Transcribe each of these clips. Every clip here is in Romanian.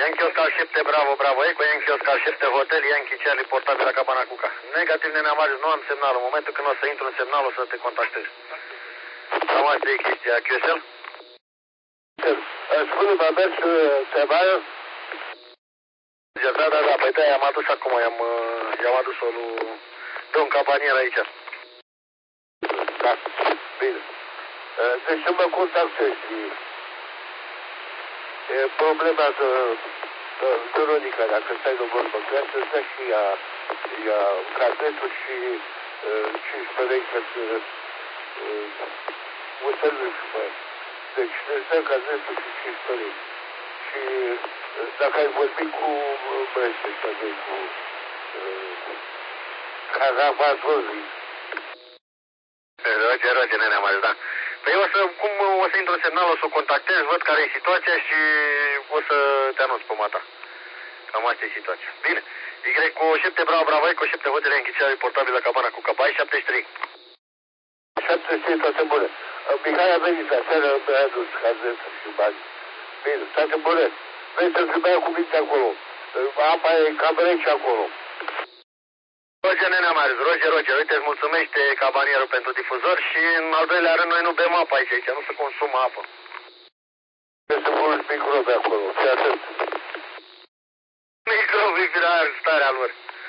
Yankee Oscar 7, Bravo, Bravo, Eco, Yankee Oscar 7, Hotel, Yankee Charlie, portabil la Cabana Cuca. Negativ, Nenea Marius, nu am semnal. În momentul când o să intru în semnal, o să te contactez. Cam asta e chestia. QSL? Spune-mă, a mers Temaio? Da, păi da, i-am adus acum, i-am adus-o lui domn Cabanier aici. Da, bine. Deci să mă contactezi. E problema de Veronica, dacă stai de vorbă, că să dă și ea carnetul și 15 că o să-l mă. Deci îți dă carnetul și 15 și dacă ai vorbit cu băieții ăsta de cu Caravazorii. Roger, Nenea Marius, da. Păi o să intru în semnal, o să o contactez, văd care e situația și o să te anunț pe mata. Cam asta e situația. Bine. Y cu 7 Bravo, Bravo, cu 7 hotele închițeare portabil la Cabana Cuca. Bai 73. 73, toate bune. Mihai a venit la seară, mi-a adus carnetul și bani. Bine, toate bune. Vrei să trebuia cu minte acolo. Apa e cam rece acolo. Roger, Nenea Marius, Roger, uite, îți mulțumește Cabanierul pentru difuzor și în al doilea rând noi nu bem apă aici, nu se consumă apă. Trebuie să pun microbe acolo, și atât. Microbii, starea lor.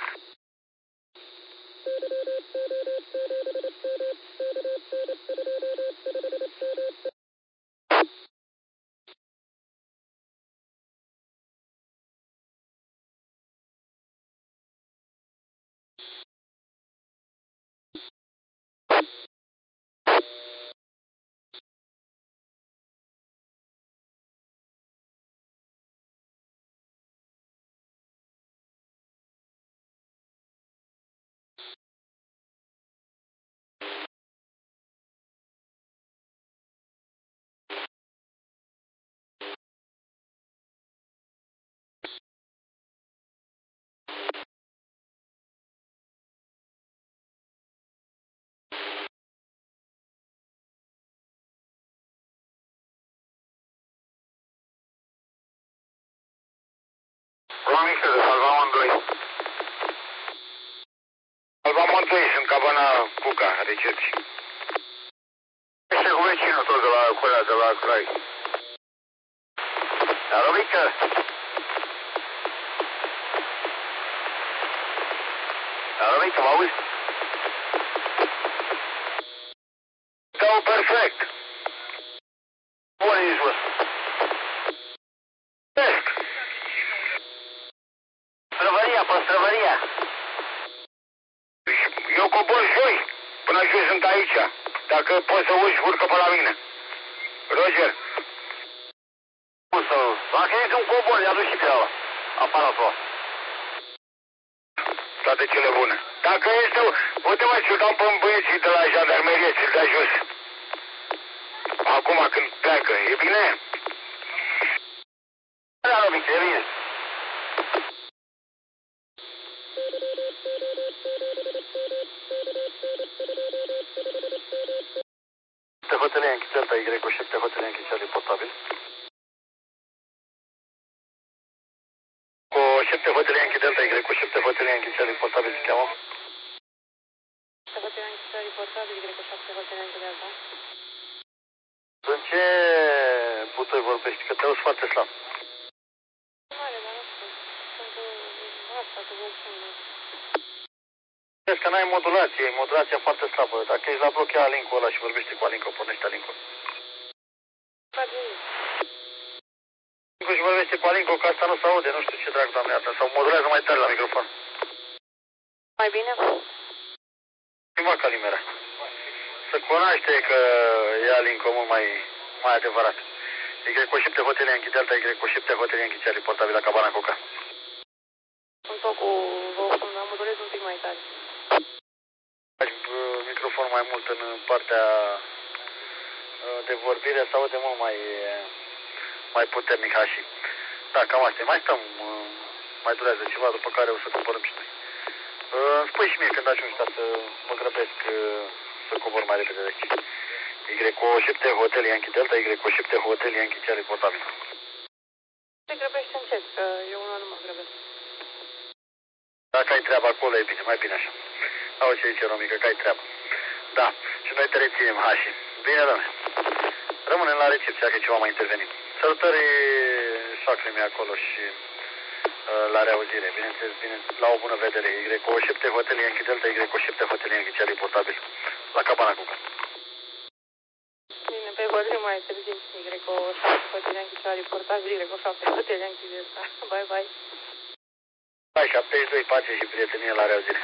Promică de Salvamon 2. Salvamon 2, sunt Cabana Cuca, recepție. Este cu vecinul tot de la Colea, de la Crai. Arobică! Arobică, mă auzi? Dau perfect! Bun, ești jos. Străvăria. Eu cobor joi, până jos sunt aici. Dacă poți să uși, urcă pe la mine. Roger. Dacă ești un cobor, i-a dus și pe ăla. Aparatul ăla. Toate cele bune. Dacă este, uite mă, ți-l dau pe băieții de la jandarmerie, ți-l dai jos. Acum când pleacă, e bine? Da, Robic, e bine. Hotele Yankee Delta Y cu 7 hotele Yankee Charlie portabil. Cu 7 hotele Yankee Delta Y cu 7 hotele Yankee Charlie portabil se cheamă. 7 hotele Yankee Charlie portabil Y cu 7 hotele Yankee Delta. În ce butoi vorbești? Că te auzi foarte slab. Mare, dar nu știu. Sunt asta cu vocea. Vezi că n-ai modulație, e modulația foarte slabă. Dacă ești la bloc, ia link-ul ăla și vorbește cu Alinco, pornește Alinco. Alinco și vorbește cu Alinco, că asta nu se aude, nu știu ce drag, doamne, asta, sau modulează mai tare la microfon. Mai bine? Prima calimera. Să cunoaște că e Alinco mult mai adevărat. Y cu 7 hotele Yankee Delta, Y cu 7 hotele Yankee Charlie, portabil la Cabana Cuca. Sunt tot cu vocea, am modulez un pic mai tare. Microfon mai mult în partea de vorbire se aude mult mai puternic așa. Da, cam asta. Mai stăm, mai durează ceva, după care o să coborâm și noi. Spui și mie când ajungi, ca să mă grăbesc să cobor mai repede de aici. Y cu 7 hotel Yankee Delta, Y cu 7 hotel Yankee Charlie portabil. Se grăbește încet, că eu unul nu mă grăbesc. Dacă ai treabă acolo, e bine, mai bine așa. Auzi ce zice Romica, că ai treabă. Da, și noi te reținem, Hași. Bine, domnule. Rămânem la recepție, dacă e ceva mai intervenim. Salutări soacrei acolo și la reauzire. Bineînțeles, bine, la o bună vedere. Y-7 Hotel Yankee Delta, Y-7 Hotel Yankee Charlie portabil. La Cabana Cuca. Bine, pe vorbim mai târziu. Y-7 Hotel Yankee Charlie portabil, Y-7 Hotel Yankee Delta. Bye, bye. Hai, 72, pace și prietenie la reauzire.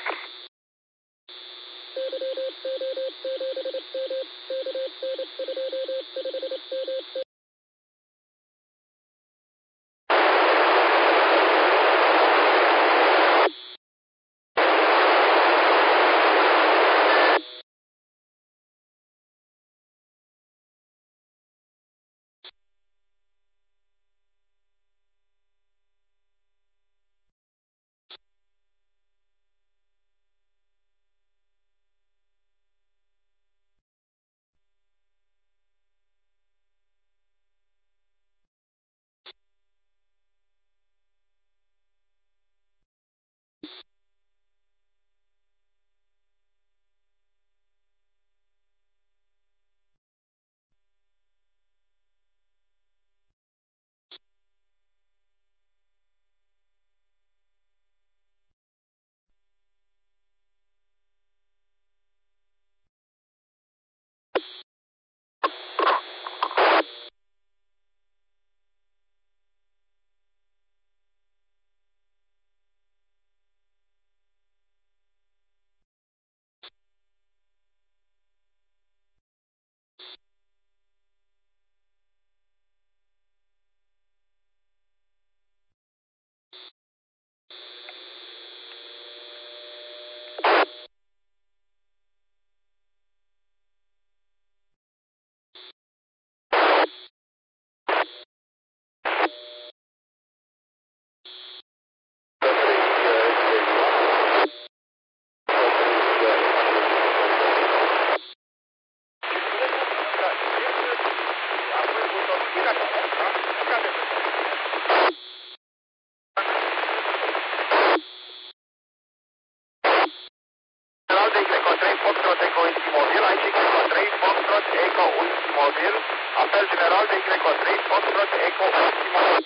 Apel general de Y3, Foxtrot, Eco, Whisky Mobil.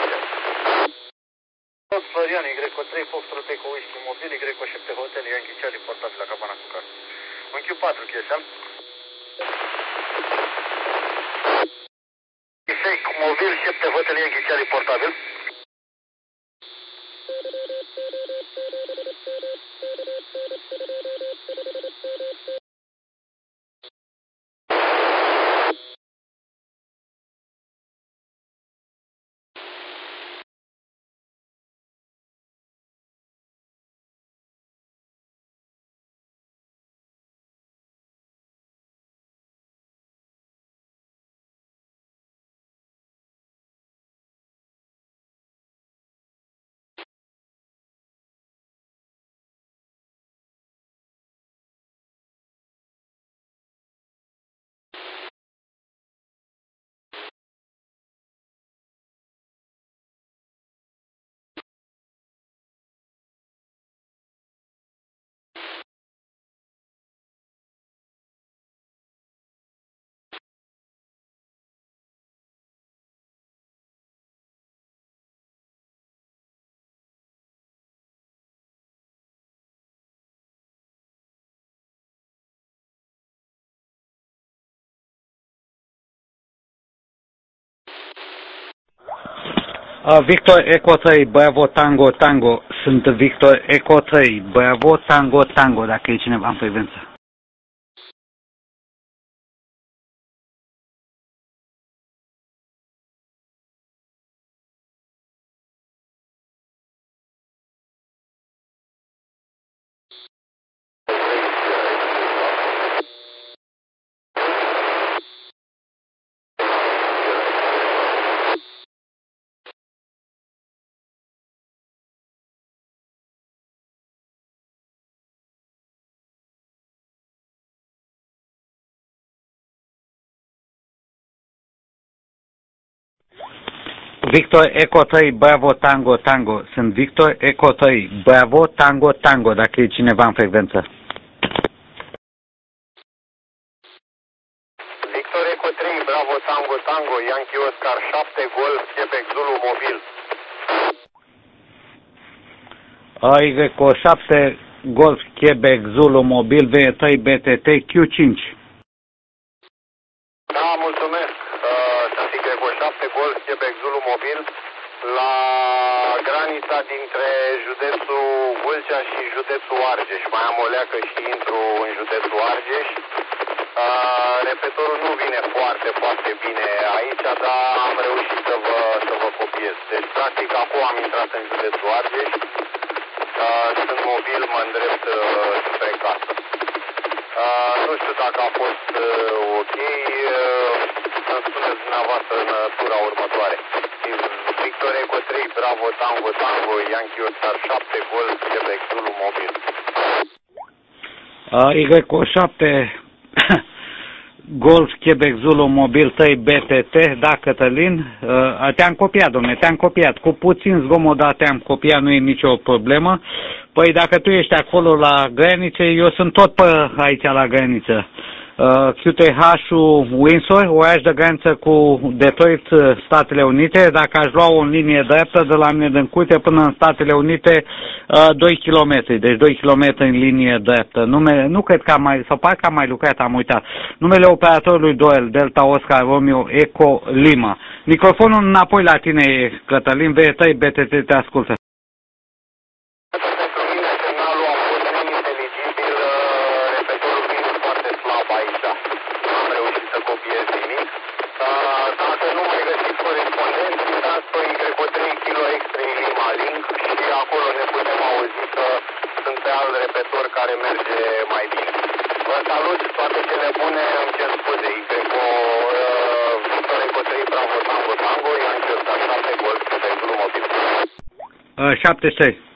Florian, Y3, Foxtrot, Eco, Whisky Mobil, Y7 Hotel, Yankee Charlie, portabil la Cabana Cuca. Un Q4, QSL. Fake Mobil, 7 Hotel, Yankee Charlie, portabil. Victor Eco 3, Bravo Tango Tango, sunt Victor Eco 3, Bravo Tango Tango, dacă e cineva în frecvență. Victor Eco 3, Bravo Tango Tango. Sunt Victor Eco 3, Bravo Tango Tango, dacă e cineva în frecvență. Victor Eco 3, Bravo Tango Tango, Yankee Oscar 7, Golf, Quebec Zulu mobil. Eco 7, Golf, Quebec Zulu mobil, V3 BTT Q5. Da, mulțumesc. Sunt Eco 7, Golf, Quebec Zulu mobil, la granița dintre județul Vâlcea și județul Argeș. Mai am o leacă și intru în județul Argeș. Repetorul nu vine foarte, foarte bine aici, dar am reușit să vă copiez. Deci, practic, acum am intrat în județul Argeș. Sunt mobil, mă îndrept spre casă. Nu știu dacă a fost ok. Să-mi spuneți dumneavoastră în tura următoare. Victor Eco 3, Bravo Tango Tango, Yankee Oscar 7, Golf, Quebec Zulu mobil. Eco 7, Golf, Quebec Zulu mobil 3 BTT, da, Cătălin, te-am copiat, domne, te-am copiat. Cu puțin zgomot, dar te-am copiat, nu e nicio problemă. Păi dacă tu ești acolo la graniță, eu sunt tot pe aici la graniță. QTH-ul Windsor, oraș de graniță cu Detroit, Statele Unite. Dacă aș lua o linie dreaptă de la mine din curte până în Statele Unite, 2 km, deci 2 km în linie dreaptă. Nu cred că am mai, sau parcă am mai lucrat, am uitat. Numele operatorului Doel, Delta Oscar Romeo Eco Lima. Microfonul înapoi la tine, Cătălin, V3 BTT, te ascultă. Care merge mai bine. Vă salut, toate cele bune, îmi cer scuze, Victor Eco 3, Bravo Tango Tango, Yankee Oscar 7, Golf, Quebec Zulu mobil. 76.